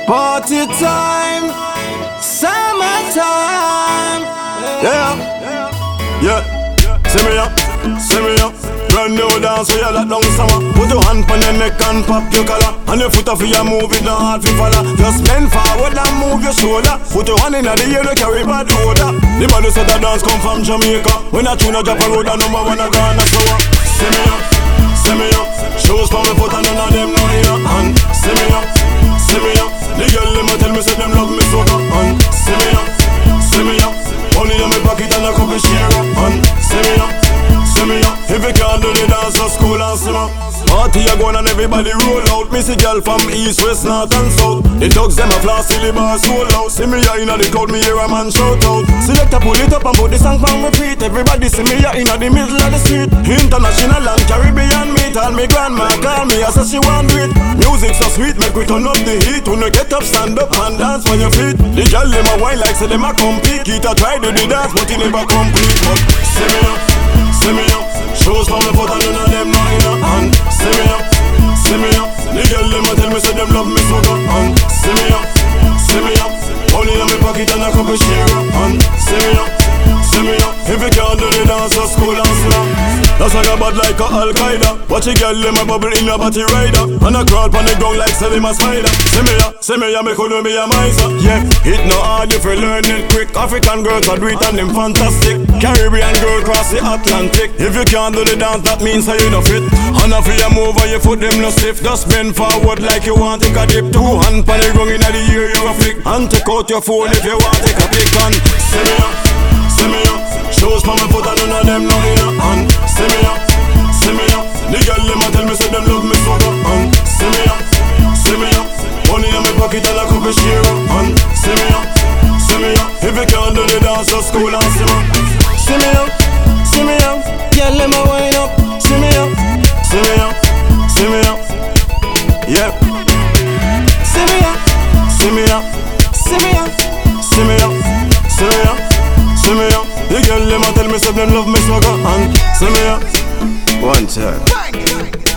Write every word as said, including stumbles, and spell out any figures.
Party time, summertime. Yeah, yeah. See me up, see me up. Brand new dance, so you lock down summer. Put your hand on your neck and pop your collar. And your foot off your move, it not hard to follow. Just bend forward and move your shoulder. Put your hand in the air, you carry bad odor. The body said that dance come from Jamaica. When I tune a drop a road, I number one a Ghana. So uh, see me up, see me up. Shoes for me foot and none of them know in a hand. See me up, see me up. The girl them a tell me say them love me so good. And see me up, see me up. Money in my pocket and a couple share up. And see me up, see me up. If you can't do the dance, so school and simmer. Party a going and everybody roll out. Me see girl from east, west, north and south. The dogs them a floss till the bars roll out. See me a inna the crowd, me hear a man shout out. Select a pull it up and put the song on repeat. Everybody see me a inna the middle of the street. International and Caribbean meet. And me grandma call me as she want do it. Music so sweet, make we turn up the heat. When you get up, stand up and dance on your feet. The girl them a wine like say them a compete. It a try do the dance but it never complete. But see me up, see me up. Shoes for me foot and none of them know in a hand. See me up, see me up. The girl them a tell me say them love me so good. And see me up, see me up. Money in my pocket and a couple share up. And see me up, see me up. If you can't do the dance, so school and slap. That's why I bad like a Al-Qaeda. Watch a girl them a bubble in a body rider. And a crawl pon the ground like say them a spider. See me up, see me up, me could be a miser. Yeah, it no hard if you learn it quick. African girls are do it and them fantastic. Caribbean girl cross the Atlantic. If you can't do the dance, that means that you no fit. And if you move and your foot them no stiff. Just bend forward like you want take a dip. Two hand pon the ground inna the ear you a flick. And take out your phone if you want take a pic. And see me up, see me up. Shoes for my foot and none of them know in a hand. See me up, see me up. The girl them a tell me say them love me so good. And see me up, see me up. Money in my pocket and a couple share up. And see me up, see me up. If you can't do the dance, so school and simmer. See me up, see me up. Girl them a wind up. See me up, see me up, see me up. Yeah. See me up, see me up, see me up, see me up, see me up, see me up. The girl them a tell me say them love me so good. And see me up. One time.